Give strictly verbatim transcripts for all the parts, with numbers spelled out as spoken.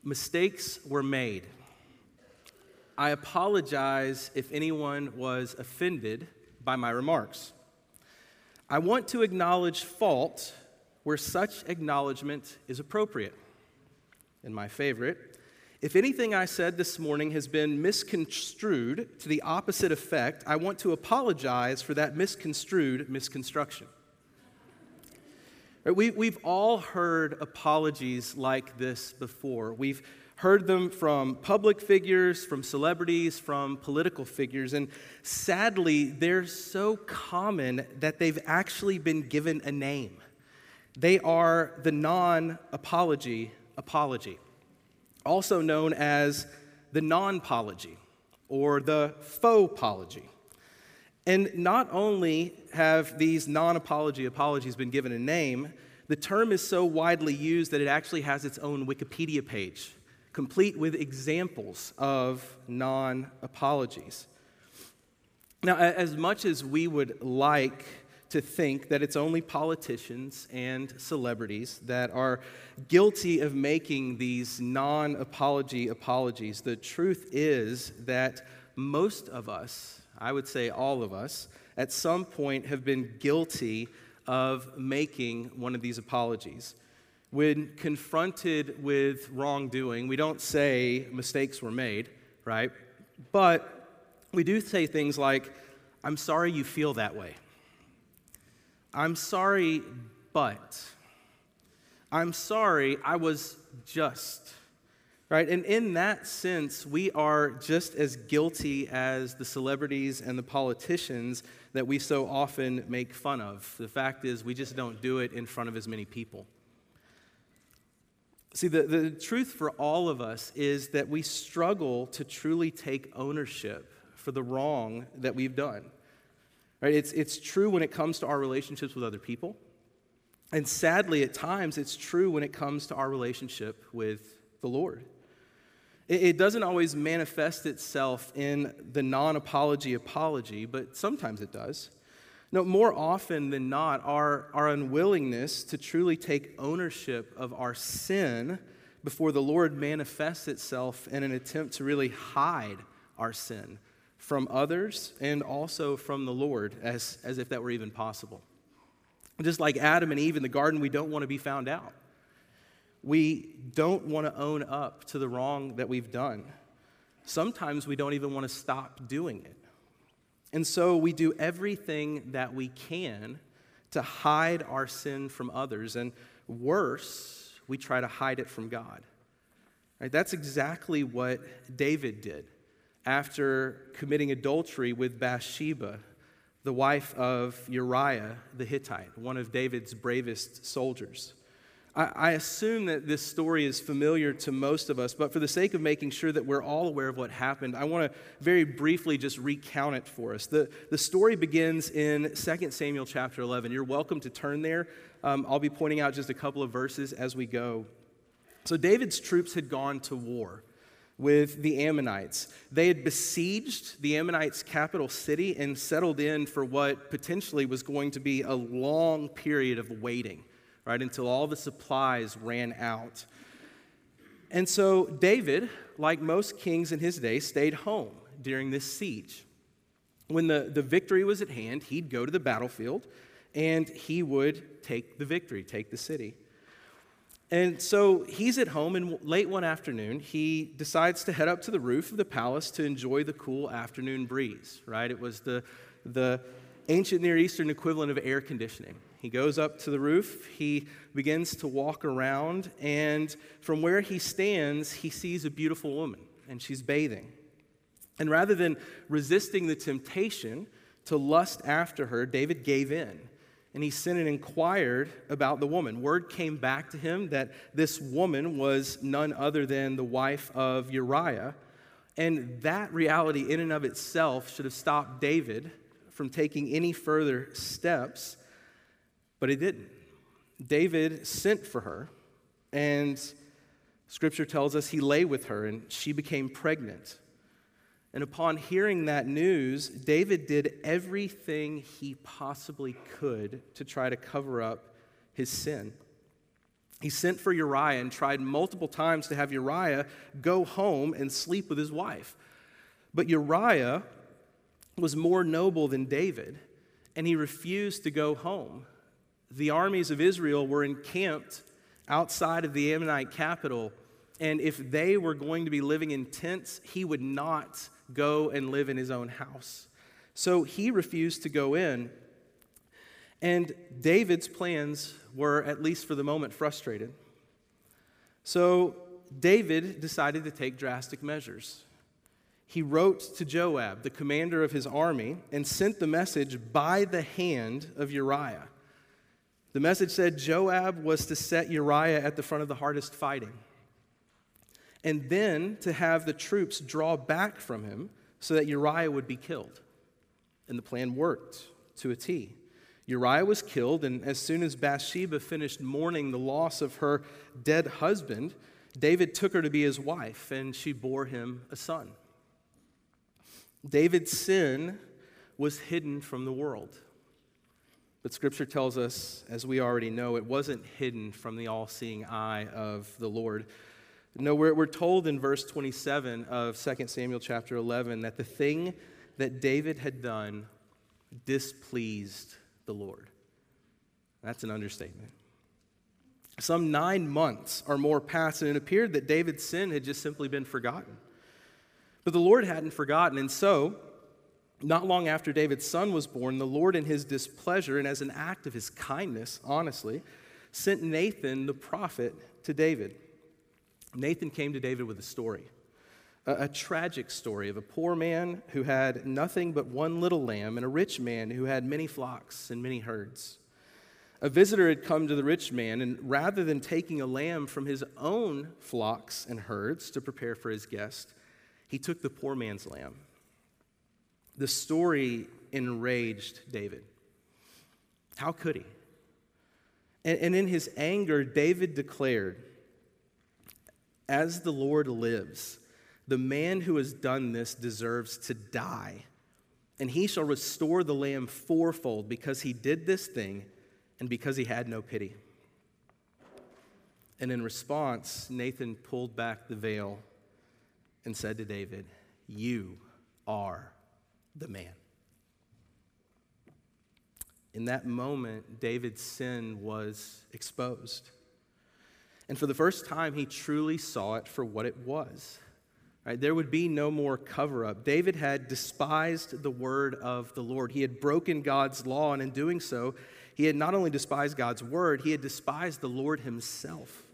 Mistakes were made. I apologize if anyone was offended by my remarks. I want to acknowledge fault where such acknowledgement is appropriate. And my favorite, if anything I said this morning has been misconstrued to the opposite effect, I want to apologize for that misconstrued misconstruction. We, we've all heard apologies like this before. We've heard them from public figures, from celebrities, from political figures, and sadly, they're so common that they've actually been given a name. They are the non-apology apology, also known as the non-apology or the faux-apology. And not only have these non-apology apologies been given a name, the term is so widely used that it actually has its own Wikipedia page, complete with examples of non-apologies. Now, as much as we would like to think that it's only politicians and celebrities that are guilty of making these non-apology apologies, the truth is that most of us, I would say all of us, at some point have been guilty of making one of these apologies. When confronted with wrongdoing, we don't say mistakes were made, right? But we do say things like, I'm sorry you feel that way. I'm sorry, but. I'm sorry I was just. Right? And in that sense, we are just as guilty as the celebrities and the politicians that we so often make fun of. The fact is, we just don't do it in front of as many people. See, the, the truth for all of us is that we struggle to truly take ownership for the wrong that we've done. Right? It's, it's true when it comes to our relationships with other people. And sadly, at times, it's true when it comes to our relationship with the Lord. It doesn't always manifest itself in the non-apology apology, but sometimes it does. No, more often than not, our, our unwillingness to truly take ownership of our sin before the Lord manifests itself in an attempt to really hide our sin from others and also from the Lord, as, as if that were even possible. Just like Adam and Eve in the garden, we don't want to be found out. We don't want to own up to the wrong that we've done. Sometimes we don't even want to stop doing it. And so we do everything that we can to hide our sin from others. And worse, we try to hide it from God. Right? That's exactly what David did after committing adultery with Bathsheba, the wife of Uriah the Hittite, one of David's bravest soldiers. I assume that this story is familiar to most of us, but for the sake of making sure that we're all aware of what happened, I want to very briefly just recount it for us. The, the story begins in Second Samuel chapter eleven. You're welcome to turn there. Um, I'll be pointing out just a couple of verses as we go. So David's troops had gone to war with the Ammonites. They had besieged the Ammonites' capital city and settled in for what potentially was going to be a long period of waiting. Right, until all the supplies ran out. And so David, like most kings in his day, stayed home during this siege. When the, the victory was at hand, he'd go to the battlefield and he would take the victory, take the city. And so he's at home, and late one afternoon, he decides to head up to the roof of the palace to enjoy the cool afternoon breeze, right? It was the, the ancient Near Eastern equivalent of air conditioning. He goes up to the roof, he begins to walk around, and from where he stands, he sees a beautiful woman, and she's bathing. And rather than resisting the temptation to lust after her, David gave in, and he sent and inquired about the woman. Word came back to him that this woman was none other than the wife of Uriah, and that reality in and of itself should have stopped David from taking any further steps. But it didn't. David sent for her, and Scripture tells us he lay with her, and she became pregnant. And upon hearing that news, David did everything he possibly could to try to cover up his sin. He sent for Uriah and tried multiple times to have Uriah go home and sleep with his wife. But Uriah was more noble than David, and he refused to go home. The armies of Israel were encamped outside of the Ammonite capital, and if they were going to be living in tents, he would not go and live in his own house. So he refused to go in, and David's plans were, at least for the moment, frustrated. So David decided to take drastic measures. He wrote to Joab, the commander of his army, and sent the message by the hand of Uriah. The message said Joab was to set Uriah at the front of the hardest fighting, and then to have the troops draw back from him so that Uriah would be killed. And the plan worked to a T. Uriah was killed, and as soon as Bathsheba finished mourning the loss of her dead husband, David took her to be his wife, and she bore him a son. David's sin was hidden from the world. But Scripture tells us, as we already know, it wasn't hidden from the all-seeing eye of the Lord. No, we're, we're told in verse twenty-seven of Second Samuel chapter eleven that the thing that David had done displeased the Lord. That's an understatement. Some nine months or more passed, and it appeared that David's sin had just simply been forgotten. But the Lord hadn't forgotten, and so, not long after David's son was born, the Lord in his displeasure, and as an act of his kindness, honestly, sent Nathan the prophet to David. Nathan came to David with a story. A, a tragic story of a poor man who had nothing but one little lamb and a rich man who had many flocks and many herds. A visitor had come to the rich man, and rather than taking a lamb from his own flocks and herds to prepare for his guest, he took the poor man's lamb. The story enraged David. How could he? And, and in his anger, David declared, "As the Lord lives, the man who has done this deserves to die, and he shall restore the lamb fourfold because he did this thing and because he had no pity." And in response, Nathan pulled back the veil and said to David, "You are the man." In that moment, David's sin was exposed. And for the first time, he truly saw it for what it was. Right? There would be no more cover-up. David had despised the word of the Lord. He had broken God's law, and in doing so, he had not only despised God's word, he had despised the Lord himself.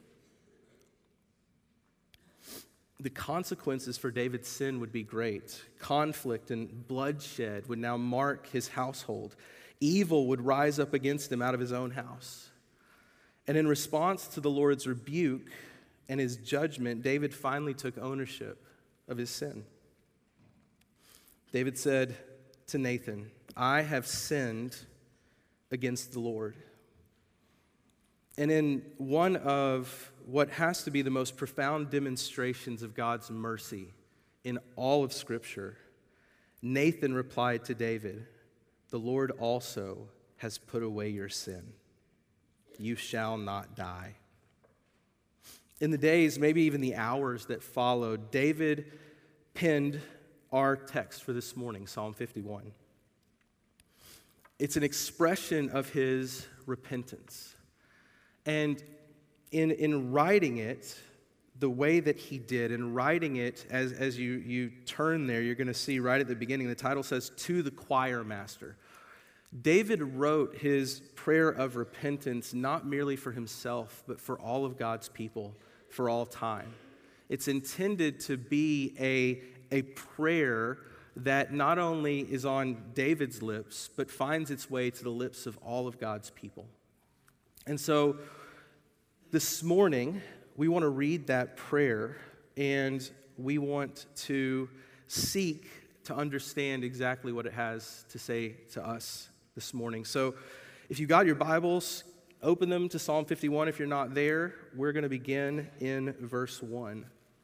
The consequences for David's sin would be great. Conflict and bloodshed would now mark his household. Evil would rise up against him out of his own house. And in response to the Lord's rebuke and his judgment, David finally took ownership of his sin. David said to Nathan, "I have sinned against the Lord." And in one of what has to be the most profound demonstrations of God's mercy in all of Scripture, Nathan replied to David, "The Lord also has put away your sin. You shall not die." In the days, maybe even the hours that followed, David penned our text for this morning, Psalm fifty-one. It's an expression of his repentance. And in, in writing it, the way that he did, in writing it, as, as you, you turn there, you're going to see right at the beginning, the title says, "To the choir master." David wrote his prayer of repentance not merely for himself, but for all of God's people, for all time. It's intended to be a, a prayer that not only is on David's lips, but finds its way to the lips of all of God's people. And so this morning, we want to read that prayer, and we want to seek to understand exactly what it has to say to us this morning. So if you got your Bibles, open them to Psalm fifty-one. If you're not there, we're going to begin in verse one.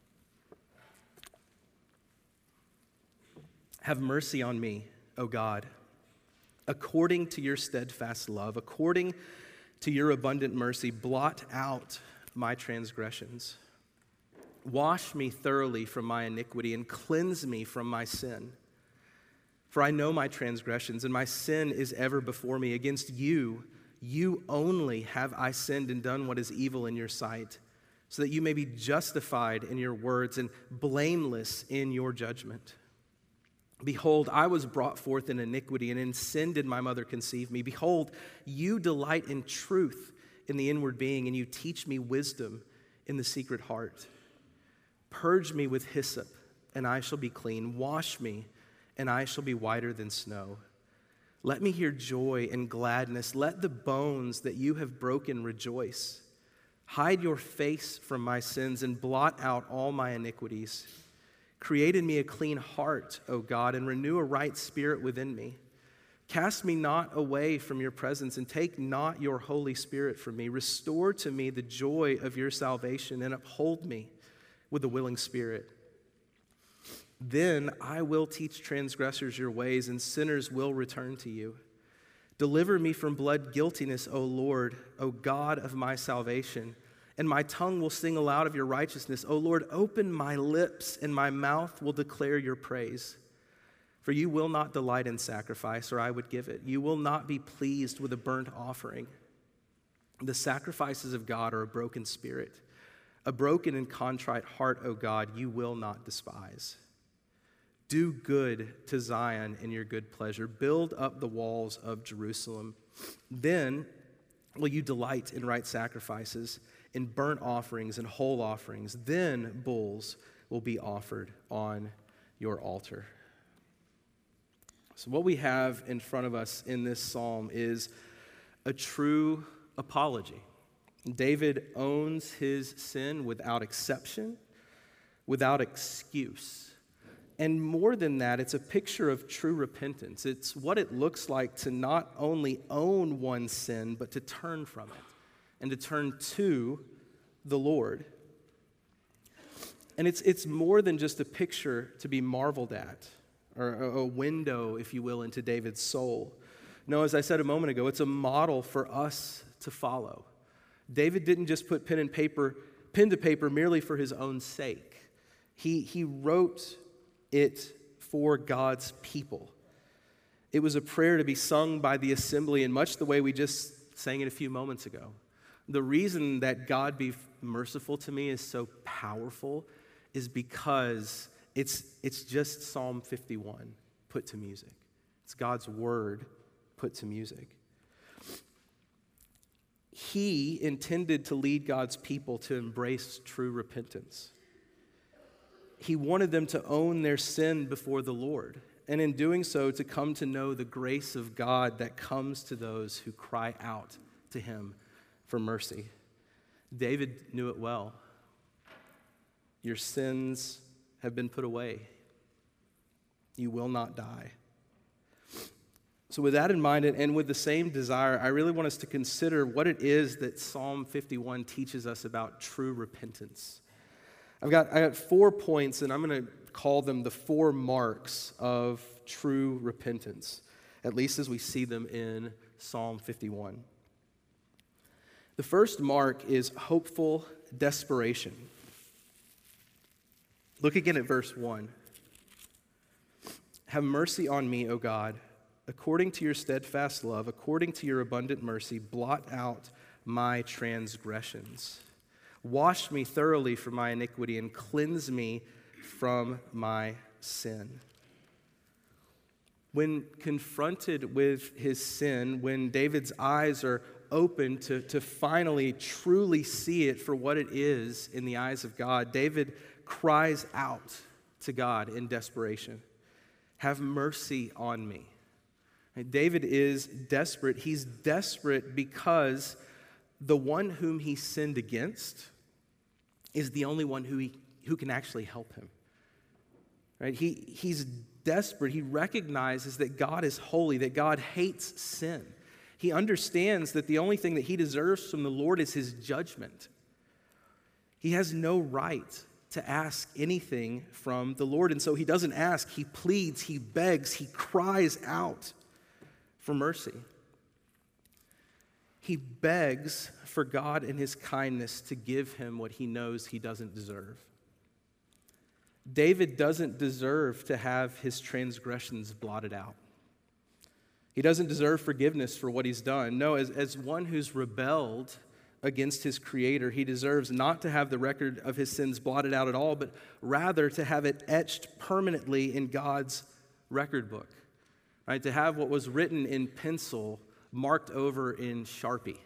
"Have mercy on me, O God, according to your steadfast love, according to your abundant mercy, blot out my transgressions. Wash me thoroughly from my iniquity and cleanse me from my sin. For I know my transgressions, and my sin is ever before me. Against you, you only have I sinned and done what is evil in your sight, so that you may be justified in your words and blameless in your judgment. Behold, I was brought forth in iniquity, and in sin did my mother conceive me. Behold, you delight in truth in the inward being, and you teach me wisdom in the secret heart. Purge me with hyssop, and I shall be clean. Wash me, and I shall be whiter than snow. Let me hear joy and gladness. Let the bones that you have broken rejoice. Hide your face from my sins and blot out all my iniquities. Create in me a clean heart, O God, and renew a right spirit within me. Cast me not away from your presence, and take not your Holy Spirit from me. Restore to me the joy of your salvation, and uphold me with a willing spirit. Then I will teach transgressors your ways, and sinners will return to you. Deliver me from blood guiltiness, O Lord, O God of my salvation, and my tongue will sing aloud of your righteousness. O Lord, open my lips, and my mouth will declare your praise. For you will not delight in sacrifice, or I would give it. You will not be pleased with a burnt offering. The sacrifices of God are a broken spirit. A broken and contrite heart, O God, you will not despise. Do good to Zion in your good pleasure. Build up the walls of Jerusalem. Then will you delight in right sacrifices, in burnt offerings and whole offerings. Then bulls will be offered on your altar. So what we have in front of us in this psalm is a true apology. David owns his sin without exception, without excuse. And more than that, it's a picture of true repentance. It's what it looks like to not only own one's sin, but to turn from it and to turn to the Lord. And it's, it's more than just a picture to be marveled at, or a, a window, if you will, into David's soul. No, as I said a moment ago, it's a model for us to follow. David didn't just put pen and paper, pen to paper merely for his own sake. He, he wrote it for God's people. It was a prayer to be sung by the assembly in much the way we just sang it a few moments ago. The reason that God be merciful to me is so powerful is because it's, it's just Psalm fifty-one put to music. It's God's word put to music. He intended to lead God's people to embrace true repentance. He wanted them to own their sin before the Lord, and in doing so, to come to know the grace of God that comes to those who cry out to him for mercy. David knew it well. Your sins have been put away. You will not die. So with that in mind, and with the same desire, I really want us to consider what it is that Psalm fifty-one teaches us about true repentance. I've got, I got four points, and I'm going to call them the four marks of true repentance, at least as we see them in Psalm fifty-one. The first mark is hopeful desperation. Look again at verse one. Have mercy on me, O God, according to your steadfast love, according to your abundant mercy, blot out my transgressions. Wash me thoroughly from my iniquity and cleanse me from my sin. When confronted with his sin, when David's eyes are open to, to finally truly see it for what it is in the eyes of God, David cries out to God in desperation. Have mercy on me. David is desperate. He's desperate because the one whom he sinned against is the only one who he, who can actually help him. Right? He, he's desperate. He recognizes that God is holy, that God hates sin. He understands that the only thing that he deserves from the Lord is his judgment. He has no right to ask anything from the Lord, and so he doesn't ask. He pleads, he begs, he cries out for mercy. he begs for God in his kindness to give him what he knows he doesn't deserve. David doesn't deserve to have his transgressions blotted out. He doesn't deserve forgiveness for what he's done. No, as, as one who's rebelled against his Creator, he deserves not to have the record of his sins blotted out at all, but rather to have it etched permanently in God's record book, right? To have what was written in pencil marked over in Sharpie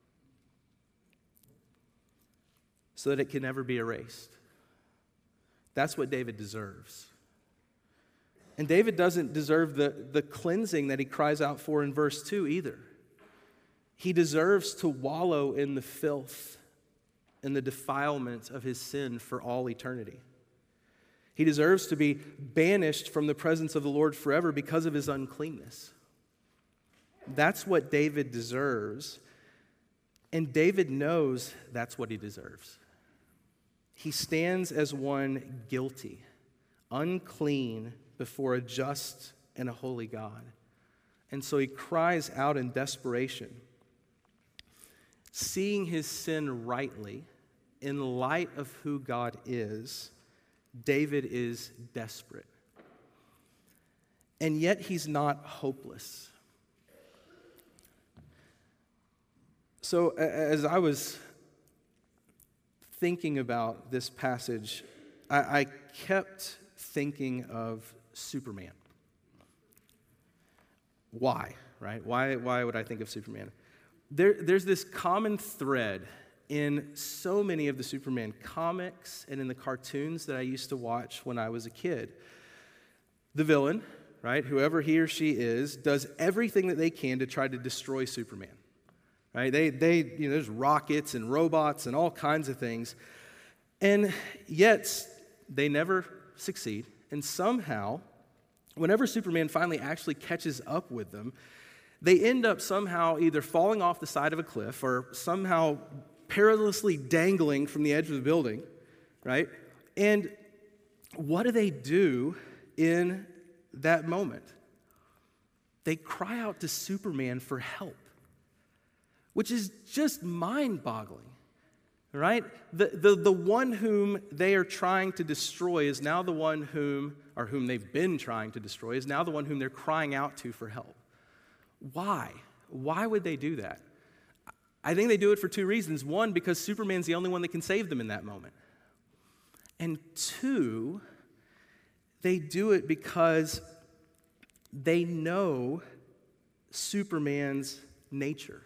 so that it can never be erased. That's what David deserves. And David doesn't deserve the, the cleansing that he cries out for in verse two either. He deserves to wallow in the filth and the defilement of his sin for all eternity. He deserves to be banished from the presence of the Lord forever because of his uncleanness. That's what David deserves. And David knows that's what he deserves. He stands as one guilty, unclean before a just and a holy God. And so he cries out in desperation. Seeing his sin rightly, in light of who God is, David is desperate. And yet he's not hopeless. So as I was thinking about this passage, I, I kept thinking of Superman. Why, right? Why, why would I think of Superman? There, there's this common thread in so many of the Superman comics and in the cartoons that I used to watch when I was a kid. The villain, right, whoever he or she is, does everything that they can to try to destroy Superman. Right? They, they, you know, there's rockets and robots and all kinds of things. And yet, they never succeed. And somehow, whenever Superman finally actually catches up with them, they end up somehow either falling off the side of a cliff or somehow perilously dangling from the edge of the building, right? And what do they do in that moment? They cry out to Superman for help, which is just mind-boggling, right? The, the, the one whom they are trying to destroy is now the one whom, or whom they've been trying to destroy, is now the one whom they're crying out to for help. Why? Why would they do that? I think they do it for two reasons. One, because Superman's the only one that can save them in that moment. And two, they do it because they know Superman's nature.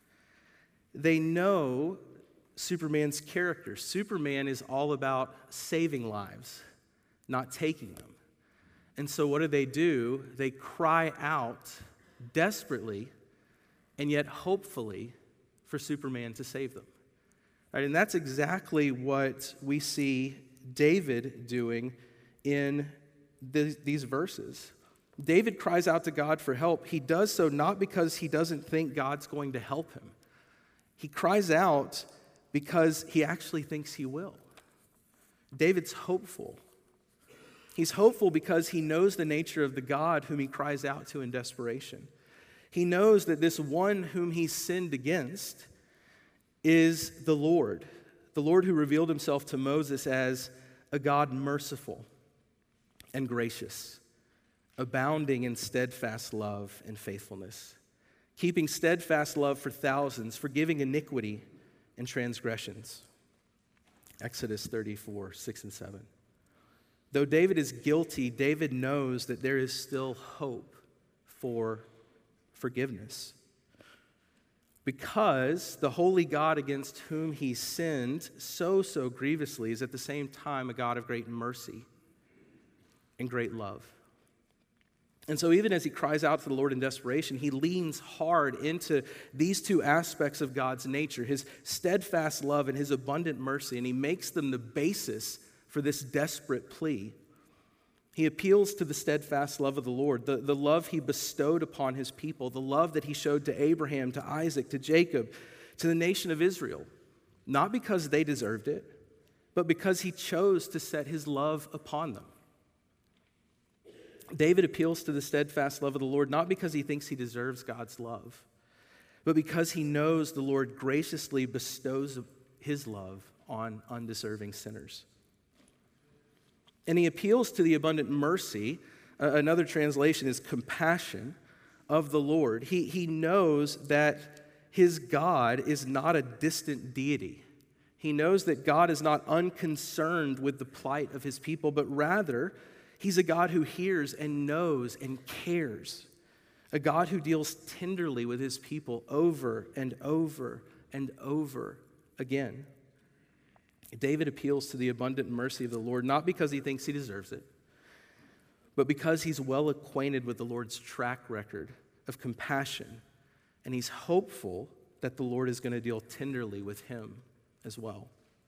They know Superman's character. Superman is all about saving lives, not taking them. And so what do they do? They cry out desperately and yet hopefully for Superman to save them. Right? And that's exactly what we see David doing in th- these verses. David cries out to God for help. He does so not because he doesn't think God's going to help him. He cries out because he actually thinks he will. David's hopeful. He's hopeful because he knows the nature of the God whom he cries out to in desperation. He knows that this one whom he sinned against is the Lord, the Lord who revealed himself to Moses as a God merciful and gracious, abounding in steadfast love and faithfulness, keeping steadfast love for thousands, forgiving iniquity and transgressions. Exodus thirty-four, six and seven. Though David is guilty, David knows that there is still hope for forgiveness. Because the holy God against whom he sinned so, so grievously is at the same time a God of great mercy and great love. And so even as he cries out to the Lord in desperation, he leans hard into these two aspects of God's nature, his steadfast love and his abundant mercy, and he makes them the basis for this desperate plea. He appeals to the steadfast love of the Lord, the, the love he bestowed upon his people, the love that he showed to Abraham, to Isaac, to Jacob, to the nation of Israel, not because they deserved it, but because he chose to set his love upon them. David appeals to the steadfast love of the Lord, not because he thinks he deserves God's love, but because he knows the Lord graciously bestows his love on undeserving sinners. And he appeals to the abundant mercy, uh, another translation is compassion, of the Lord. He, he knows that his God is not a distant deity. He knows that God is not unconcerned with the plight of his people, but rather, he's a God who hears and knows and cares. A God who deals tenderly with his people over and over and over again. David appeals to the abundant mercy of the Lord, not because he thinks he deserves it, but because he's well acquainted with the Lord's track record of compassion, and he's hopeful that the Lord is going to deal tenderly with him as well.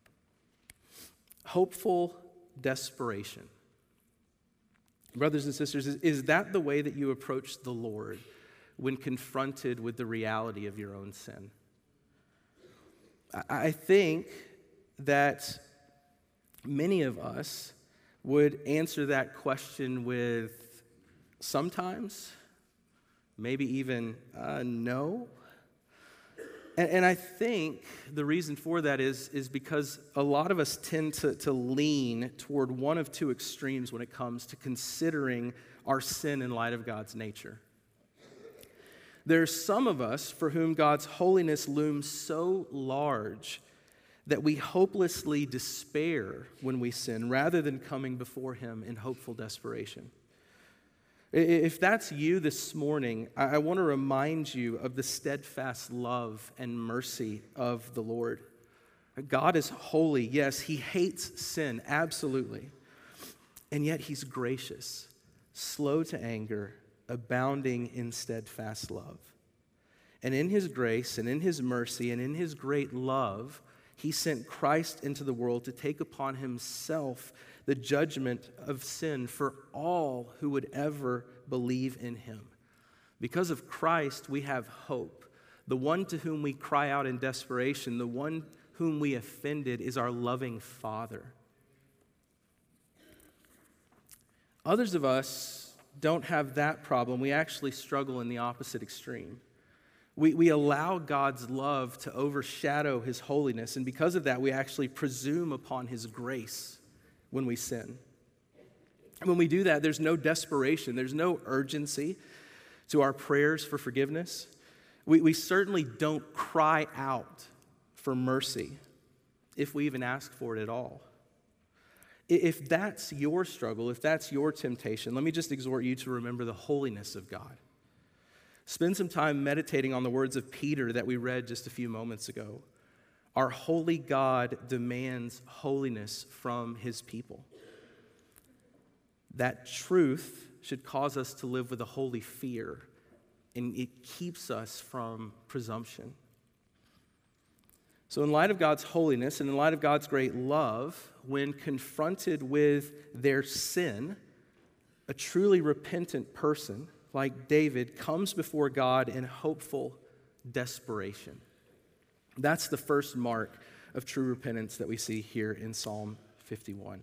Hopeful desperation. Brothers and sisters, is, is that the way that you approach the Lord when confronted with the reality of your own sin? I, I think that many of us would answer that question with sometimes, maybe even uh, no. And, and I think the reason for that is, is because a lot of us tend to, to lean toward one of two extremes when it comes to considering our sin in light of God's nature. There's some of us for whom God's holiness looms so large that we hopelessly despair when we sin rather than coming before him in hopeful desperation. If that's you this morning, I want to remind you of the steadfast love and mercy of the Lord. God is holy, yes, he hates sin, absolutely. And yet he's gracious, slow to anger, abounding in steadfast love. And in his grace and in his mercy and in his great love, he sent Christ into the world to take upon himself the judgment of sin for all who would ever believe in him. Because of Christ, we have hope. The one to whom we cry out in desperation, the one whom we offended, is our loving Father. Others of us don't have that problem. We actually struggle in the opposite extreme. We, we allow God's love to overshadow his holiness, and because of that, we actually presume upon his grace when we sin. When we do that, there's no desperation, there's no urgency to our prayers for forgiveness. We, we certainly don't cry out for mercy if we even ask for it at all. If that's your struggle, if that's your temptation, let me just exhort you to remember the holiness of God. Spend some time meditating on the words of Peter that we read just a few moments ago. Our holy God demands holiness from his people. That truth should cause us to live with a holy fear, and it keeps us from presumption. So in light of God's holiness and in light of God's great love, when confronted with their sin, a truly repentant person like David comes before God in hopeful desperation. That's the first mark of true repentance that we see here in Psalm fifty-one.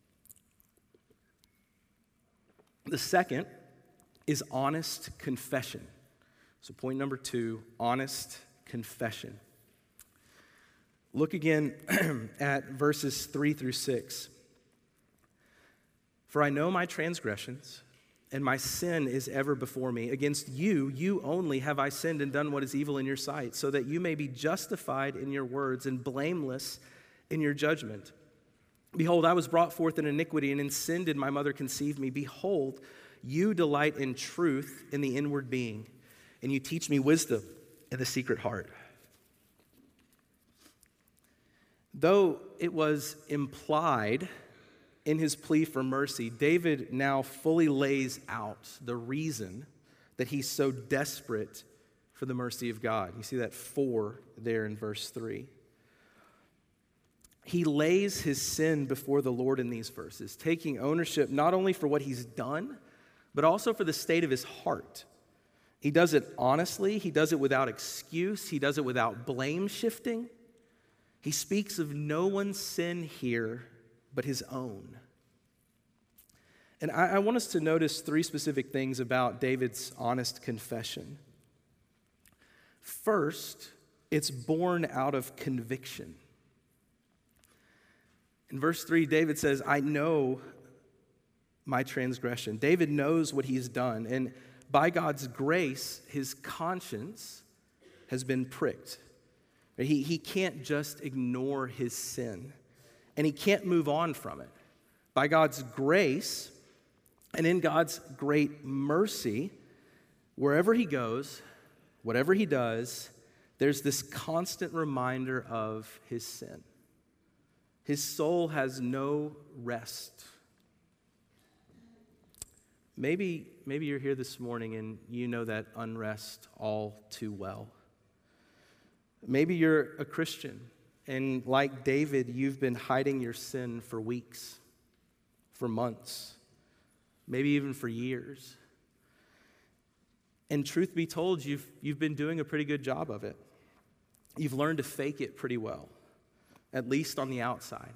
The second is honest confession. So point number two, honest confession. Look again at verses three through six. For I know my transgressions, and my sin is ever before me. Against you, you only have I sinned and done what is evil in your sight, so that you may be justified in your words and blameless in your judgment. Behold, I was brought forth in iniquity, and in sin did my mother conceive me. Behold, you delight in truth in the inward being, and you teach me wisdom in the secret heart. Though it was implied in his plea for mercy, David now fully lays out the reason that he's so desperate for the mercy of God. You see that for there in verse three. He lays his sin before the Lord in these verses, taking ownership not only for what he's done, but also for the state of his heart. He does it honestly. He does it without excuse. He does it without blame shifting. He speaks of no one's sin here but his own. And I, I want us to notice three specific things about David's honest confession. First, it's born out of conviction. In verse three, David says, I know my transgression. David knows what he's done, and by God's grace, his conscience has been pricked. He, he can't just ignore his sin, and he can't move on from it. By God's grace, and in God's great mercy, wherever he goes, whatever he does, there's this constant reminder of his sin. His soul has no rest. Maybe, maybe you're here this morning and you know that unrest all too well. Maybe you're a Christian and like David, you've been hiding your sin for weeks, for months, maybe even for years. And truth be told, you've, you've been doing a pretty good job of it. You've learned to fake it pretty well, at least on the outside.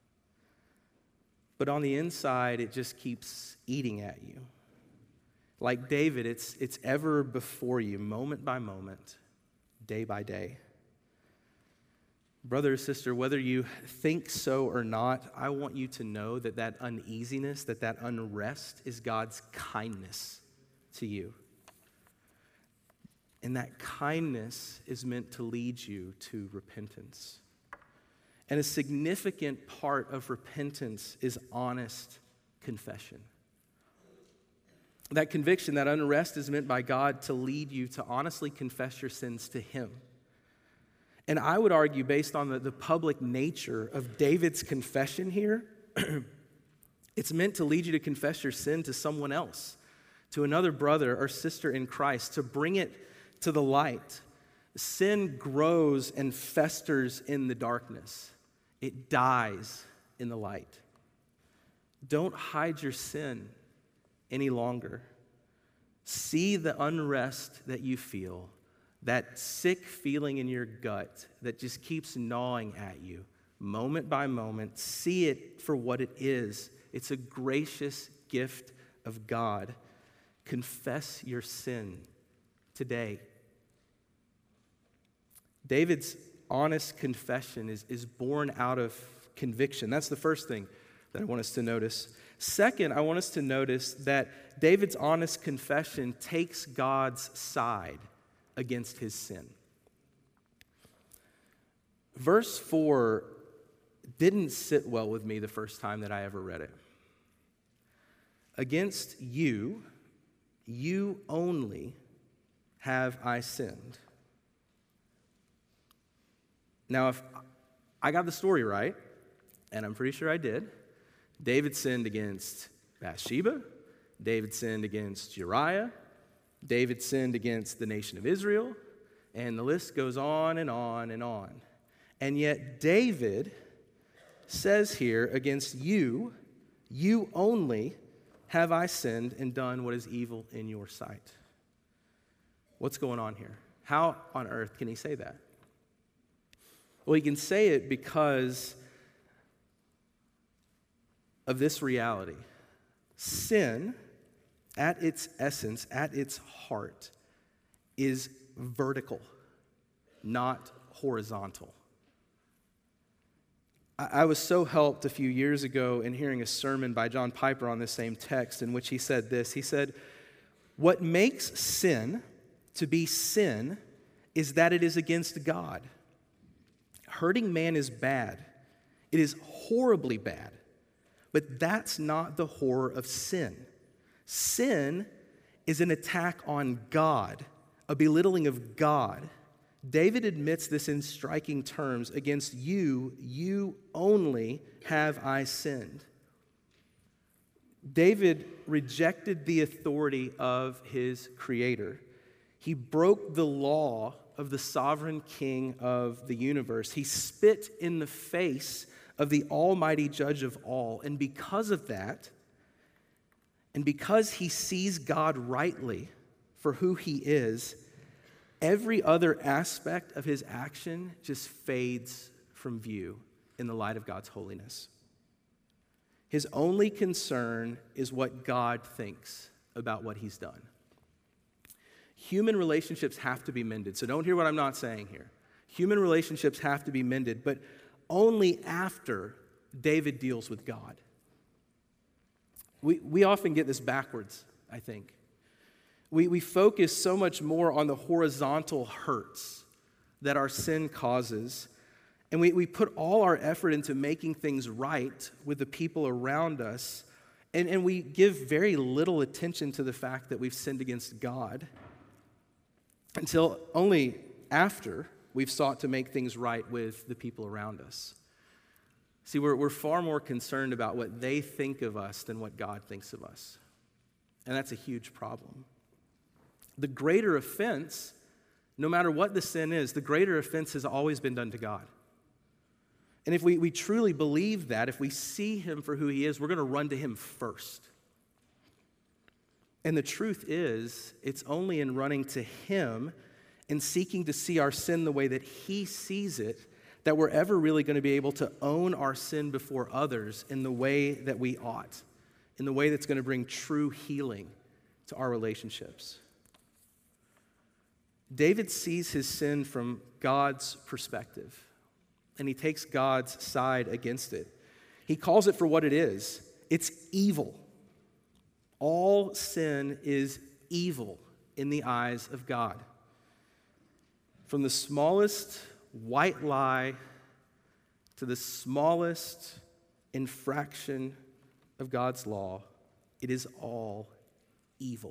But on the inside, it just keeps eating at you. Like David, it's, it's ever before you, moment by moment, day by day. Brother or sister, whether you think so or not, I want you to know that that uneasiness, that that unrest is God's kindness to you. And that kindness is meant to lead you to repentance. And a significant part of repentance is honest confession. That conviction, that unrest is meant by God to lead you to honestly confess your sins to Him. And I would argue, based on the, the public nature of David's confession here, it's meant to lead you to confess your sin to someone else, to another brother or sister in Christ, to bring it to the light. Sin grows and festers in the darkness. It dies in the light. Don't hide your sin any longer. See the unrest that you feel, that sick feeling in your gut that just keeps gnawing at you moment by moment. See it for what it is. It's a gracious gift of God. Confess your sin today. David's honest confession is, is born out of conviction. That's the first thing that I want us to notice. Second, I want us to notice that David's honest confession takes God's side against his sin. Verse four didn't sit well with me the first time that I ever read it. Against you, you only have I sinned. Now, if I got the story right, and I'm pretty sure I did, David sinned against Bathsheba, David sinned against Uriah, David sinned against the nation of Israel, and the list goes on and on and on. And yet David says here, against you, you only have I sinned and done what is evil in your sight. What's going on here? How on earth can he say that? Well, he can say it because of this reality. Sin, at its essence, at its heart, is vertical, not horizontal. I, I was so helped a few years ago in hearing a sermon by John Piper on this same text in which he said this. He said, what makes sin to be sin is that it is against God. Hurting man is bad. It is horribly bad. But that's not the horror of sin. Sin is an attack on God, a belittling of God. David admits this in striking terms. Against you, you only have I sinned. David rejected the authority of his Creator. He broke the law of the sovereign King of the universe. He spit in the face of the almighty judge of all. And because of that, and because he sees God rightly for who he is, every other aspect of his action just fades from view in the light of God's holiness. His only concern is what God thinks about what he's done. Human relationships have to be mended. So don't hear what I'm not saying here. Human relationships have to be mended, but only after David deals with God. We, we often get this backwards, I think. We, we focus so much more on the horizontal hurts that our sin causes, and we, we put all our effort into making things right with the people around us, and, and we give very little attention to the fact that we've sinned against God until only after we've sought to make things right with the people around us. See, we're, we're far more concerned about what they think of us than what God thinks of us. And that's a huge problem. The greater offense, no matter what the sin is, the greater offense has always been done to God. And if we, we truly believe that, if we see him for who he is, we're going to run to him first. And the truth is, it's only in running to him and seeking to see our sin the way that he sees it that we're ever really going to be able to own our sin before others in the way that we ought, in the way that's going to bring true healing to our relationships. David sees his sin from God's perspective, and he takes God's side against it. He calls it for what it is. It's evil. All sin is evil in the eyes of God. From the smallest white lie to the smallest infraction of God's law, it is all evil.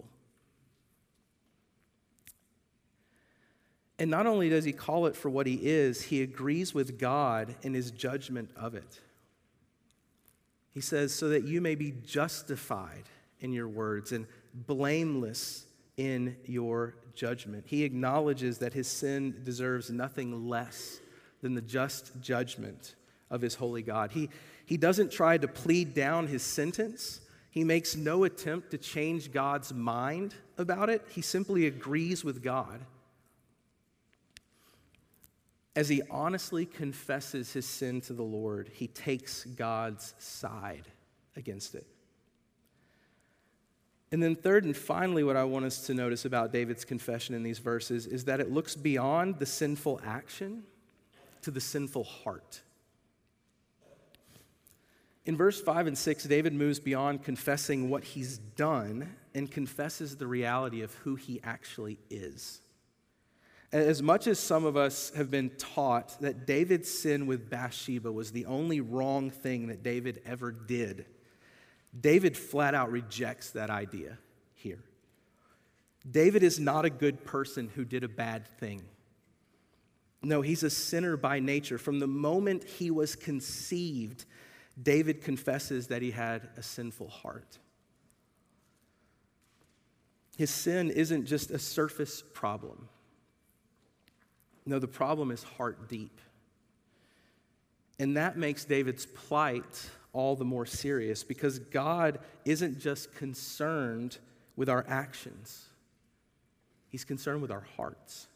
And not only does he call it for what he is, he agrees with God in his judgment of it. He says, so that you may be justified in your words and blameless in your judgment. He acknowledges that his sin deserves nothing less than the just judgment of his holy God. He, he doesn't try to plead down his sentence. He makes no attempt to change God's mind about it. He simply agrees with God. As he honestly confesses his sin to the Lord, he takes God's side against it. And then third and finally, what I want us to notice about David's confession in these verses is that it looks beyond the sinful action to the sinful heart. In verse five and six, David moves beyond confessing what he's done and confesses the reality of who he actually is. As much as some of us have been taught that David's sin with Bathsheba was the only wrong thing that David ever did, David flat out rejects that idea here. David is not a good person who did a bad thing. No, he's a sinner by nature. From the moment he was conceived, David confesses that he had a sinful heart. His sin isn't just a surface problem. No, the problem is heart deep. And that makes David's plight all the more serious because God isn't just concerned with our actions. He's concerned with our hearts.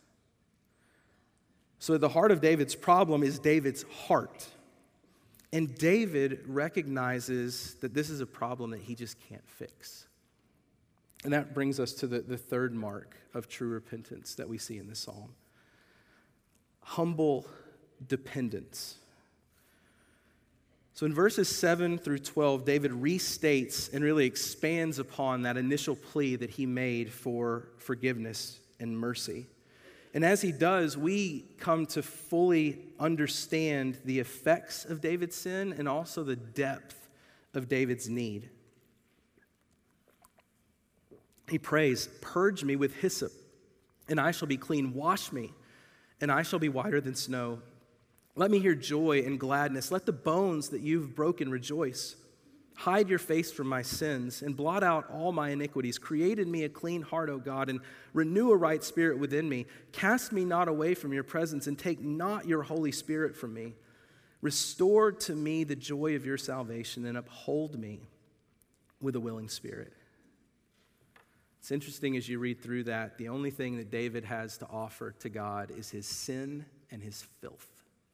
So the heart of David's problem is David's heart. And David recognizes that this is a problem that he just can't fix. And that brings us to the, the third mark of true repentance that we see in this psalm. Humble dependence. So in verses seven through twelve, David restates and really expands upon that initial plea that he made for forgiveness and mercy. And as he does, we come to fully understand the effects of David's sin and also the depth of David's need. He prays, "Purge me with hyssop, and I shall be clean. Wash me, and I shall be whiter than snow. Let me hear joy and gladness. Let the bones that you've broken rejoice. Hide your face from my sins and blot out all my iniquities. Create in me a clean heart, O God, and renew a right spirit within me. Cast me not away from your presence and take not your Holy Spirit from me. Restore to me the joy of your salvation and uphold me with a willing spirit." It's interesting as you read through that, the only thing that David has to offer to God is his sin and his filth.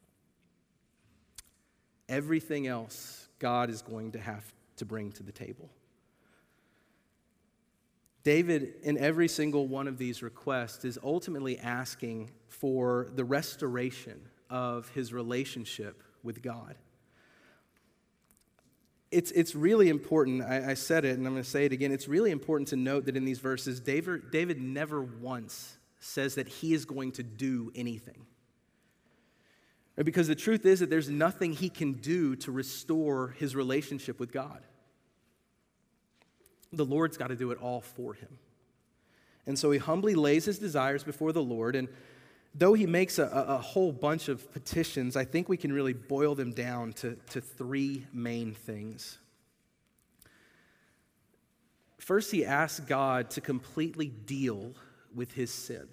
Everything else God is going to have to bring to the table. David, in every single one of these requests, is ultimately asking for the restoration of his relationship with God. It's, it's really important, I, I said it and I'm going to say it again, it's really important to note that in these verses, David, David never once says that he is going to do anything. Because the truth is that there's nothing he can do to restore his relationship with God. The Lord's got to do it all for him. And so he humbly lays his desires before the Lord, and though he makes a, a whole bunch of petitions, I think we can really boil them down to, to three main things. First, he asks God to completely deal with his sin.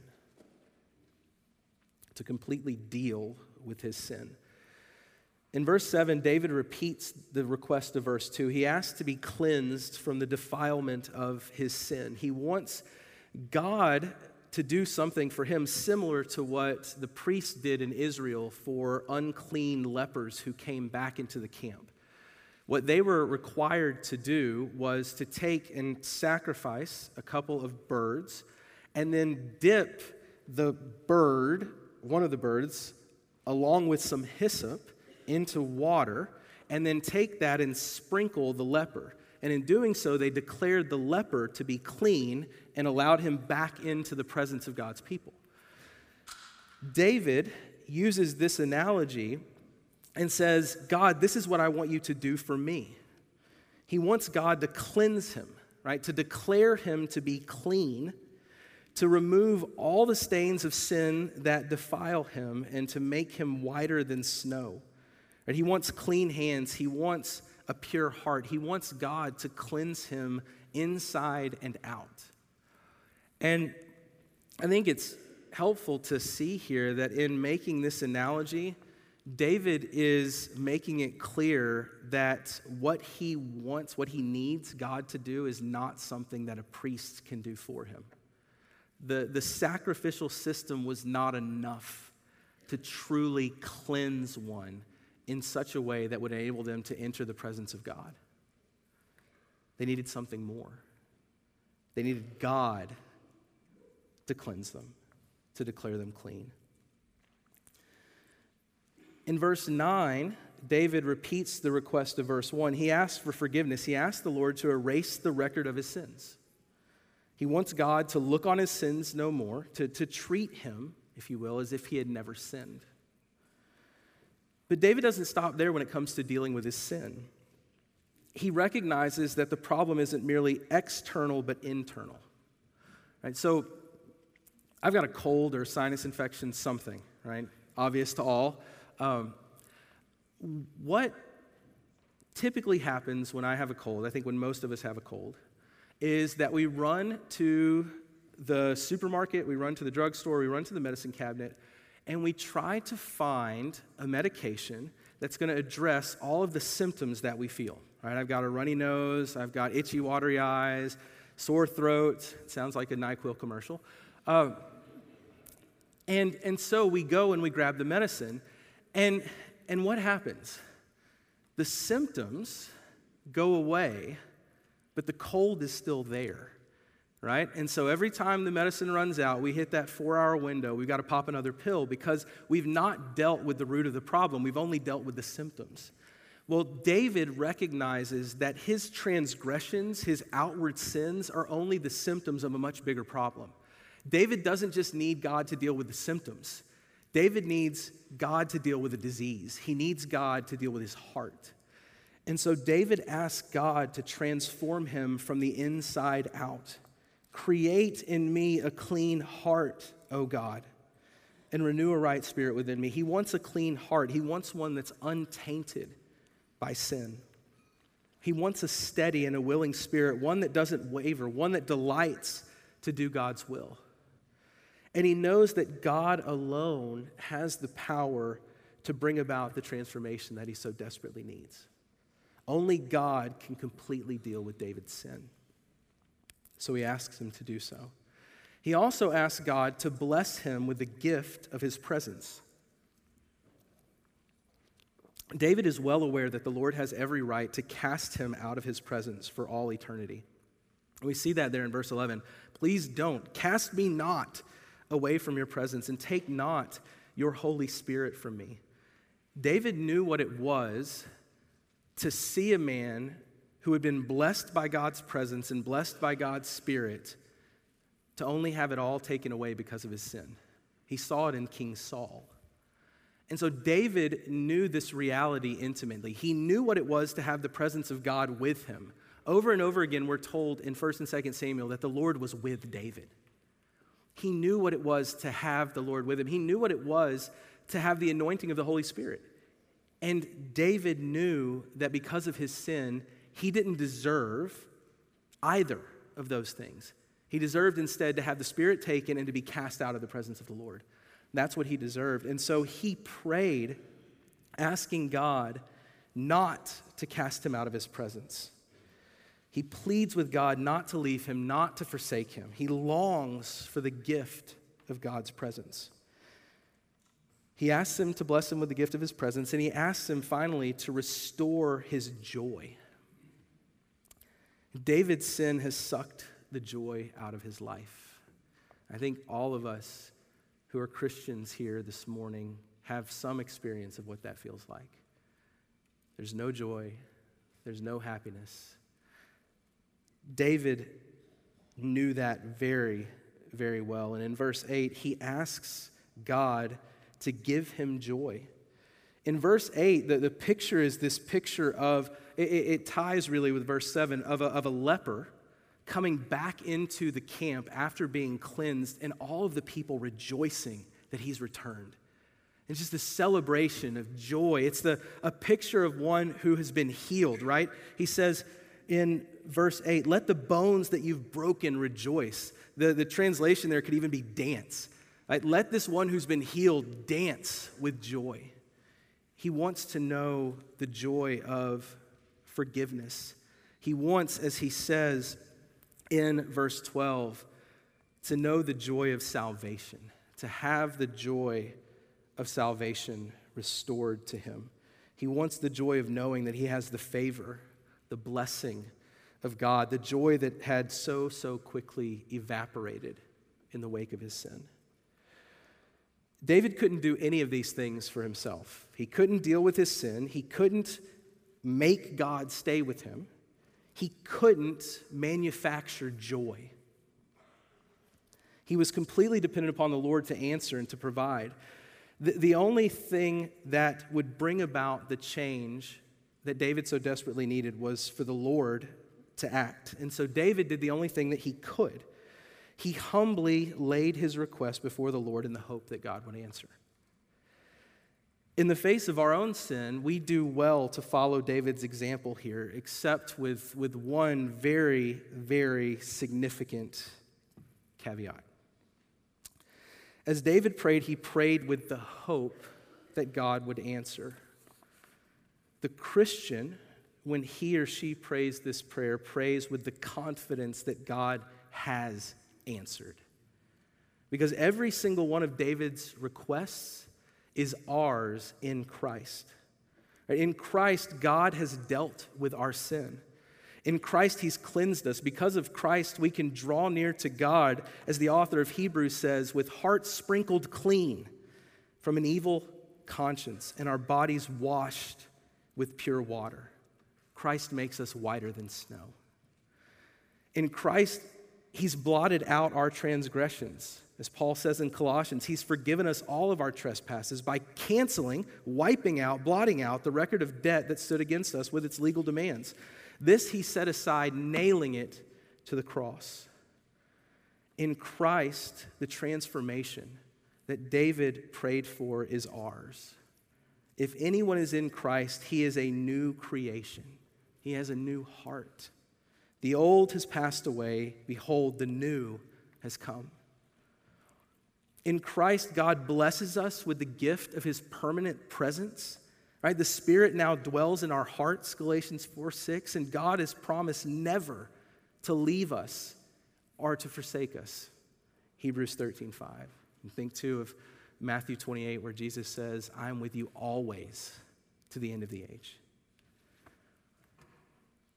To completely deal with his sin. In verse seven, David repeats the request of verse two. He asks to be cleansed from the defilement of his sin. He wants God to do something for him similar to what the priests did in Israel for unclean lepers who came back into the camp. What they were required to do was to take and sacrifice a couple of birds and then dip the bird, one of the birds, along with some hyssop into water, and then take that and sprinkle the leper. And in doing so, they declared the leper to be clean and allowed him back into the presence of God's people. David uses this analogy and says, God, this is what I want you to do for me. He wants God to cleanse him, right? To declare him to be clean, to remove all the stains of sin that defile him, and to make him whiter than snow. Right? He wants clean hands. He wants a pure heart. He wants God to cleanse him inside and out. And I think it's helpful to see here that in making this analogy, David is making it clear that what he wants, what he needs God to do is not something that a priest can do for him. The, the sacrificial system was not enough to truly cleanse one in such a way that would enable them to enter the presence of God. They needed something more. They needed God to cleanse them, to declare them clean. In verse nine, David repeats the request of verse one. He asks for forgiveness. He asks the Lord to erase the record of his sins. He wants God to look on his sins no more, to, to treat him, if you will, as if he had never sinned. But David doesn't stop there when it comes to dealing with his sin. He recognizes that the problem isn't merely external but internal. Right? So I've got a cold or a sinus infection, something, right? Obvious to all. Um, what typically happens when I have a cold, I think when most of us have a cold, is that we run to the supermarket, we run to the drugstore, we run to the medicine cabinet, and we try to find a medication that's going to address all of the symptoms that we feel. Right? I've got a runny nose, I've got itchy, watery eyes, sore throat. It sounds like a NyQuil commercial. Uh, and, and so we go and we grab the medicine, and, and what happens? The symptoms go away, but the cold is still there. Right? And so every time the medicine runs out, we hit that four-hour window. We've got to pop another pill because we've not dealt with the root of the problem. We've only dealt with the symptoms. Well, David recognizes that his transgressions, his outward sins, are only the symptoms of a much bigger problem. David doesn't just need God to deal with the symptoms. David needs God to deal with the disease. He needs God to deal with his heart. And so David asks God to transform him from the inside out. Create in me a clean heart, O God, and renew a right spirit within me. He wants a clean heart. He wants one that's untainted by sin. He wants a steady and a willing spirit, one that doesn't waver, one that delights to do God's will. And he knows that God alone has the power to bring about the transformation that he so desperately needs. Only God can completely deal with David's sin. So he asks him to do so. He also asks God to bless him with the gift of his presence. David is well aware that the Lord has every right to cast him out of his presence for all eternity. We see that there in verse eleven. Please don't. Cast me not away from your presence, and take not your Holy Spirit from me. David knew what it was to see a man who had been blessed by God's presence and blessed by God's Spirit to only have it all taken away because of his sin. He saw it in King Saul. And so David knew this reality intimately. He knew what it was to have the presence of God with him. Over and over again, we're told in First and Second Samuel that the Lord was with David. He knew what it was to have the Lord with him. He knew what it was to have the anointing of the Holy Spirit. And David knew that because of his sin, he didn't deserve either of those things. He deserved instead to have the Spirit taken and to be cast out of the presence of the Lord. That's what he deserved. And so he prayed, asking God not to cast him out of his presence. He pleads with God not to leave him, not to forsake him. He longs for the gift of God's presence. He asks him to bless him with the gift of his presence, and he asks him finally to restore his joy. David's sin has sucked the joy out of his life. I think all of us who are Christians here this morning have some experience of what that feels like. There's no joy. There's no happiness. David knew that very, very well. And in verse eight, he asks God to give him joy. In verse eight, the, the picture is this picture of, it, it ties really with verse seven, of a, of a leper coming back into the camp after being cleansed and all of the people rejoicing that he's returned. It's just a celebration of joy. It's the a picture of one who has been healed, right? He says in verse eight, let the bones that you've broken rejoice. The, the translation there could even be dance. Right? Let this one who's been healed dance with joy. He wants to know the joy of forgiveness. He wants, as he says in verse twelve, to know the joy of salvation, to have the joy of salvation restored to him. He wants the joy of knowing that he has the favor, the blessing of God, the joy that had so, so quickly evaporated in the wake of his sin. David couldn't do any of these things for himself. He couldn't deal with his sin. He couldn't make God stay with him. He couldn't manufacture joy. He was completely dependent upon the Lord to answer and to provide. The, the only thing that would bring about the change that David so desperately needed was for the Lord to act. And so David did the only thing that he could. He humbly laid his request before the Lord in the hope that God would answer. In the face of our own sin, we do well to follow David's example here, except with, with one very, very significant caveat. As David prayed, he prayed with the hope that God would answer. The Christian, when he or she prays this prayer, prays with the confidence that God has answered. Because every single one of David's requests is ours in Christ. In Christ, God has dealt with our sin. In Christ, he's cleansed us. Because of Christ, we can draw near to God, as the author of Hebrews says, with hearts sprinkled clean from an evil conscience and our bodies washed with pure water. Christ makes us whiter than snow. In Christ, he's blotted out our transgressions. As Paul says in Colossians, he's forgiven us all of our trespasses by canceling, wiping out, blotting out the record of debt that stood against us with its legal demands. This he set aside, nailing it to the cross. In Christ, the transformation that David prayed for is ours. If anyone is in Christ, he is a new creation. He has a new heart. The old has passed away. Behold, the new has come. In Christ, God blesses us with the gift of his permanent presence. Right? The Spirit now dwells in our hearts, Galatians four six, and God has promised never to leave us or to forsake us, Hebrews thirteen five. And think too of Matthew twenty-eight, where Jesus says, I am with you always to the end of the age.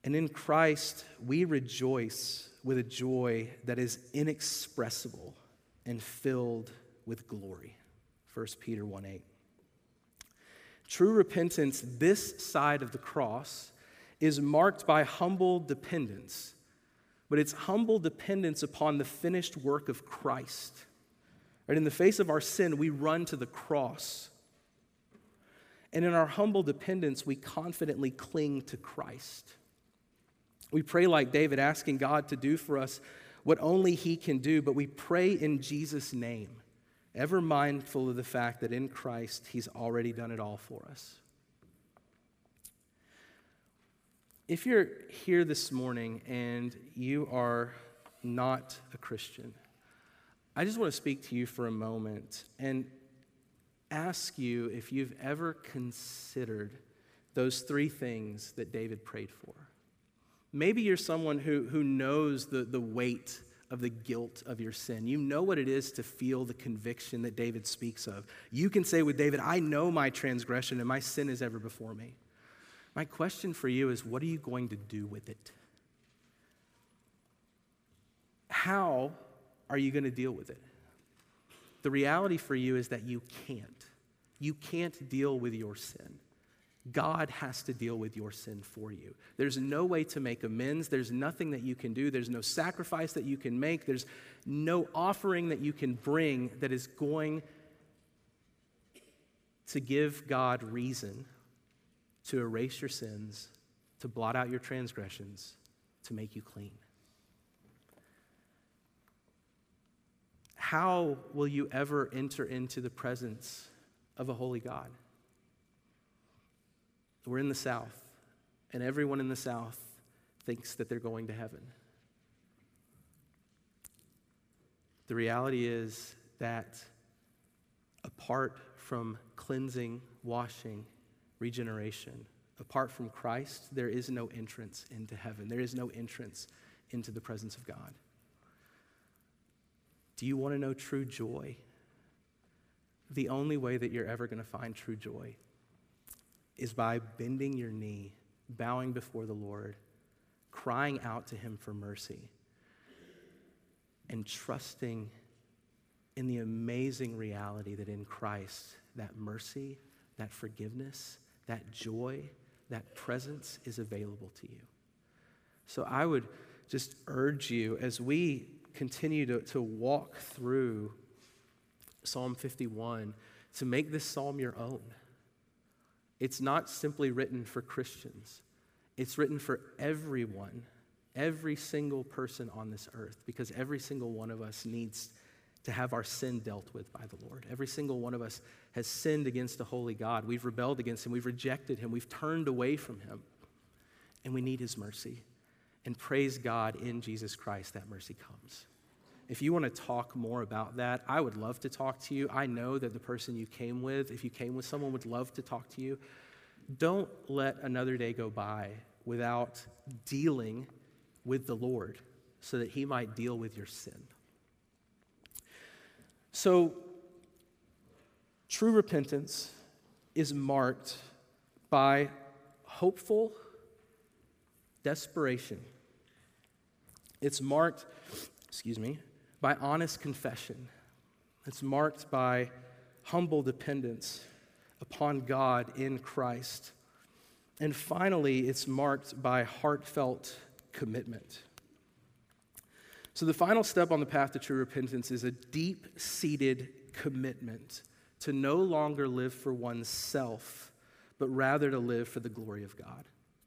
And in Christ, we rejoice with a joy that is inexpressible and filled with glory. First Peter one eight. True repentance this side of the cross is marked by humble dependence, but it's humble dependence upon the finished work of Christ. Right? In the face of our sin, we run to the cross. And in our humble dependence, we confidently cling to Christ. We pray like David, asking God to do for us what only he can do, but we pray in Jesus' name, ever mindful of the fact that in Christ, he's already done it all for us. If you're here this morning and you are not a Christian, I just want to speak to you for a moment and ask you if you've ever considered those three things that David prayed for. Maybe you're someone who, who knows the, the weight of the guilt of your sin. You know what it is to feel the conviction that David speaks of. You can say with David, I know my transgression and my sin is ever before me. My question for you is, what are you going to do with it? How are you going to deal with it? The reality for you is that you can't. You can't deal with your sin. God has to deal with your sin for you. There's no way to make amends. There's nothing that you can do. There's no sacrifice that you can make. There's no offering that you can bring that is going to give God reason to erase your sins, to blot out your transgressions, to make you clean. How will you ever enter into the presence of a holy God? We're in the South, and everyone in the South thinks that they're going to heaven. The reality is that apart from cleansing, washing, regeneration, apart from Christ, there is no entrance into heaven. There is no entrance into the presence of God. Do you want to know true joy? The only way that you're ever going to find true joy is by bending your knee, bowing before the Lord, crying out to him for mercy, and trusting in the amazing reality that in Christ, that mercy, that forgiveness, that joy, that presence is available to you. So I would just urge you, as we continue to, to walk through Psalm fifty-one, to make this psalm your own. It's not simply written for Christians. It's written for everyone, every single person on this earth, because every single one of us needs to have our sin dealt with by the Lord. Every single one of us has sinned against a holy God. We've rebelled against him. We've rejected him. We've turned away from him. And we need his mercy. And praise God, in Jesus Christ, that mercy comes. If you want to talk more about that, I would love to talk to you. I know that the person you came with, if you came with someone, would love to talk to you. Don't let another day go by without dealing with the Lord so that he might deal with your sin. So, true repentance is marked by hopeful desperation. It's marked, excuse me, by honest confession. It's marked by humble dependence upon God in Christ. And finally, it's marked by heartfelt commitment. So the final step on the path to true repentance is a deep-seated commitment to no longer live for oneself, but rather to live for the glory of God.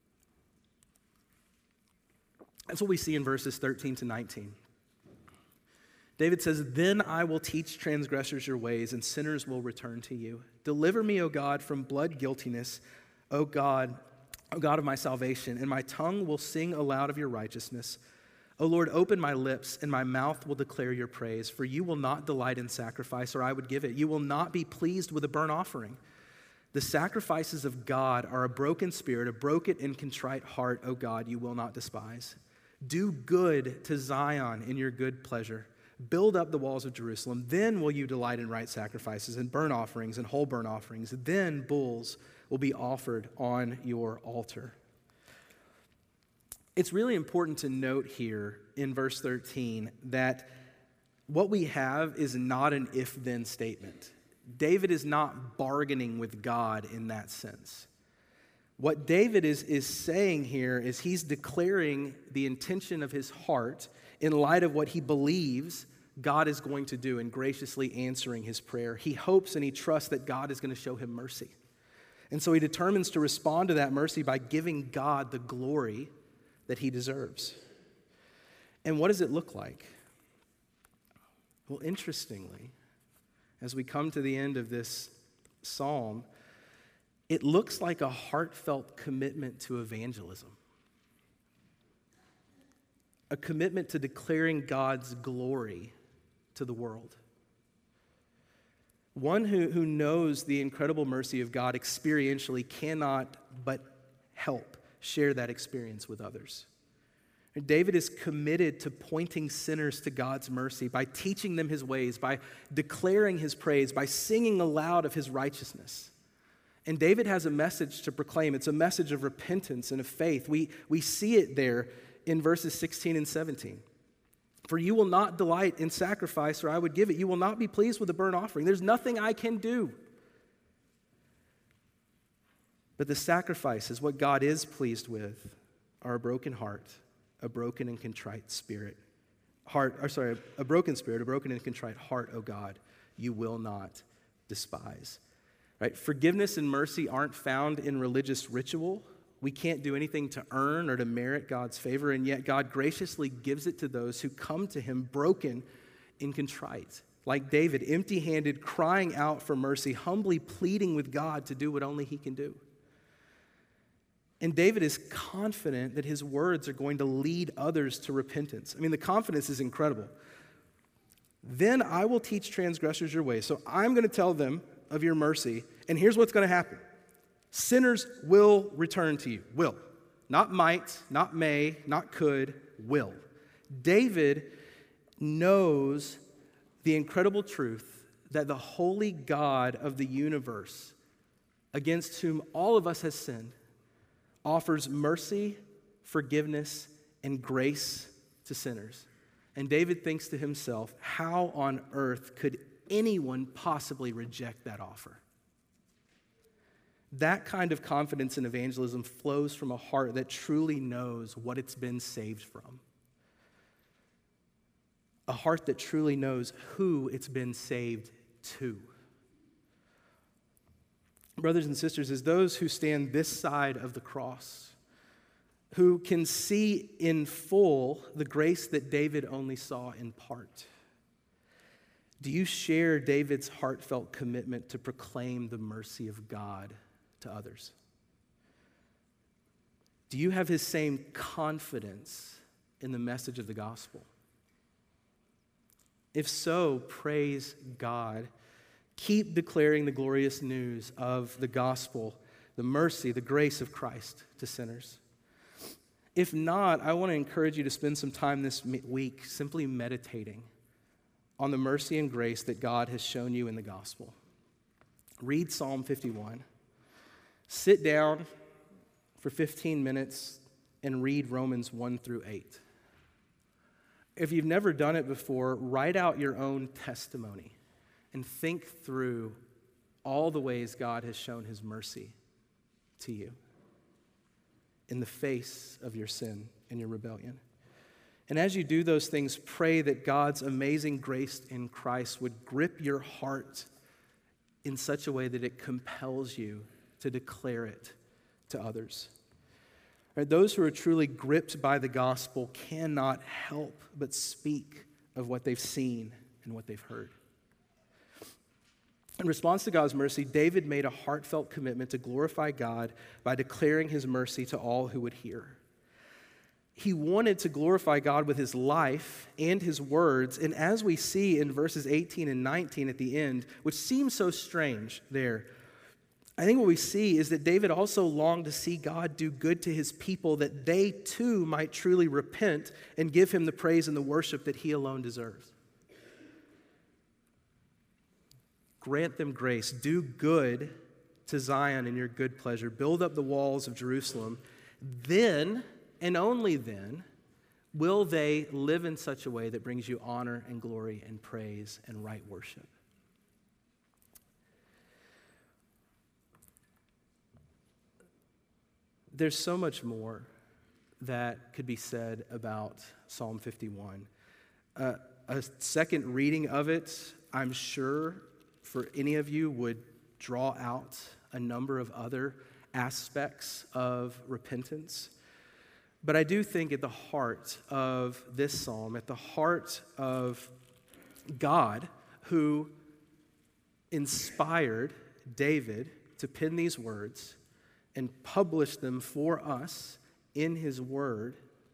That's what we see in verses thirteen to nineteen. David says, "Then I will teach transgressors your ways, and sinners will return to you. Deliver me, O God, from blood guiltiness, O God, O God of my salvation, and my tongue will sing aloud of your righteousness. O Lord, open my lips, and my mouth will declare your praise. For you will not delight in sacrifice, or I would give it. You will not be pleased with a burnt offering. The sacrifices of God are a broken spirit, a broken and contrite heart, O God, you will not despise. Do good to Zion in your good pleasure. Build up the walls of Jerusalem. Then will you delight in right sacrifices and burnt offerings and whole burnt offerings. Then bulls will be offered on your altar." It's really important to note here in verse thirteen that what we have is not an if-then statement. David is not bargaining with God in that sense. What David is, is saying here is he's declaring the intention of his heart in light of what he believes God is going to do and graciously answering his prayer. He hopes and he trusts that God is going to show him mercy. And so he determines to respond to that mercy by giving God the glory that he deserves. And what does it look like? Well, interestingly, as we come to the end of this psalm, it looks like a heartfelt commitment to evangelism. A commitment to declaring God's glory to the world. One who, who knows the incredible mercy of God experientially cannot but help share that experience with others. And David is committed to pointing sinners to God's mercy by teaching them his ways, by declaring his praise, by singing aloud of his righteousness. And David has a message to proclaim. It's a message of repentance and of faith. We, we see it there in verses sixteen and seventeen. For you will not delight in sacrifice, or I would give it. You will not be pleased with a burnt offering. There's nothing I can do. But the sacrifices, what God is pleased with, are a broken heart, a broken and contrite spirit. Heart, or sorry, a broken spirit, a broken and contrite heart, O God, you will not despise. Right? Forgiveness and mercy aren't found in religious ritual. We can't do anything to earn or to merit God's favor, and yet God graciously gives it to those who come to him broken and contrite. Like David, empty-handed, crying out for mercy, humbly pleading with God to do what only he can do. And David is confident that his words are going to lead others to repentance. I mean, the confidence is incredible. Then I will teach transgressors your way. So I'm going to tell them of your mercy, and here's what's going to happen. Sinners will return to you. Will. Not might, not may, not could, will. David knows the incredible truth that the holy God of the universe, against whom all of us has sinned, offers mercy, forgiveness, and grace to sinners. And David thinks to himself, how on earth could anyone possibly reject that offer? That kind of confidence in evangelism flows from a heart that truly knows what it's been saved from. A heart that truly knows who it's been saved to. Brothers and sisters, as those who stand this side of the cross, who can see in full the grace that David only saw in part, do you share David's heartfelt commitment to proclaim the mercy of God to others? Do you have his same confidence in the message of the gospel? If so, praise God. Keep declaring the glorious news of the gospel, the mercy, the grace of Christ to sinners. If not, I want to encourage you to spend some time this week simply meditating on the mercy and grace that God has shown you in the gospel. Read Psalm fifty-one. Sit down for fifteen minutes and read Romans one through eight. If you've never done it before, write out your own testimony and think through all the ways God has shown his mercy to you in the face of your sin and your rebellion. And as you do those things, pray that God's amazing grace in Christ would grip your heart in such a way that it compels you to declare it to others. Right, those who are truly gripped by the gospel cannot help but speak of what they've seen and what they've heard. In response to God's mercy, David made a heartfelt commitment to glorify God by declaring his mercy to all who would hear. He wanted to glorify God with his life and his words, and as we see in verses eighteen and nineteen at the end, which seems so strange there, I think what we see is that David also longed to see God do good to his people, that they too might truly repent and give him the praise and the worship that he alone deserves. Grant them grace. Do good to Zion in your good pleasure. Build up the walls of Jerusalem. Then and only then, will they live in such a way that brings you honor and glory and praise and right worship. There's so much more that could be said about Psalm fifty-one. Uh, a second reading of it, I'm sure, for any of you would draw out a number of other aspects of repentance. But I do think at the heart of this psalm, at the heart of God, who inspired David to pen these words and publish them for us in his word,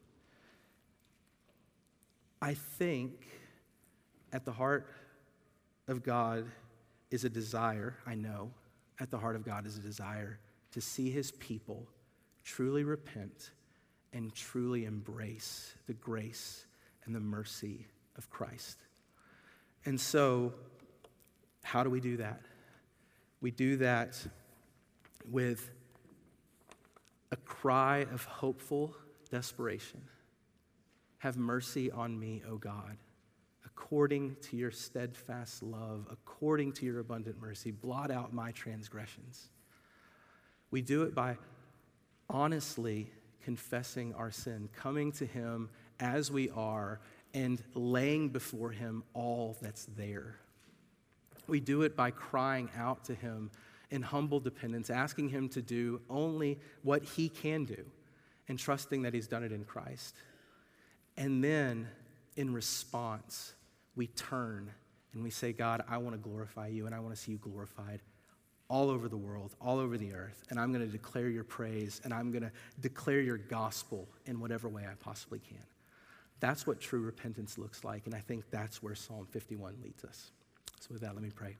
I think at the heart of God is a desire, I know, at the heart of God is a desire to see his people truly repent and truly embrace the grace and the mercy of Christ. And so, how do we do that? We do that with a cry of hopeful desperation. Have mercy on me, O God, according to your steadfast love, according to your abundant mercy, blot out my transgressions. We do it by honestly confessing our sin, coming to him as we are, and laying before him all that's there. We do it by crying out to him in humble dependence, asking him to do only what he can do, and trusting that he's done it in Christ. And then, in response, we turn and we say, God, I want to glorify you, and I want to see you glorified all over the world, all over the earth, and I'm going to declare your praise, and I'm going to declare your gospel in whatever way I possibly can. That's what true repentance looks like, and I think that's where Psalm fifty-one leads us. So with that, let me pray.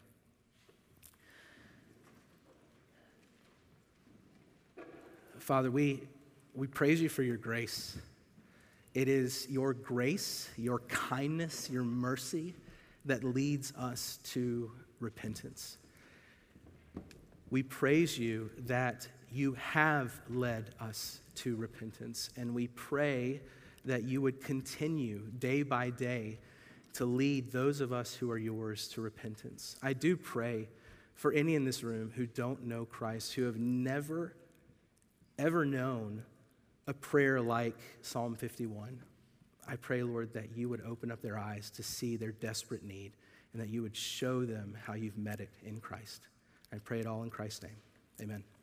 Father, we, we praise you for your grace. It is your grace, your kindness, your mercy that leads us to repentance. We praise you that you have led us to repentance, and we pray that you would continue day by day to lead those of us who are yours to repentance. I do pray for any in this room who don't know Christ, who have never, ever known a prayer like Psalm fifty-one. I pray, Lord, that you would open up their eyes to see their desperate need, and that you would show them how you've met it in Christ. I pray it all in Christ's name. Amen.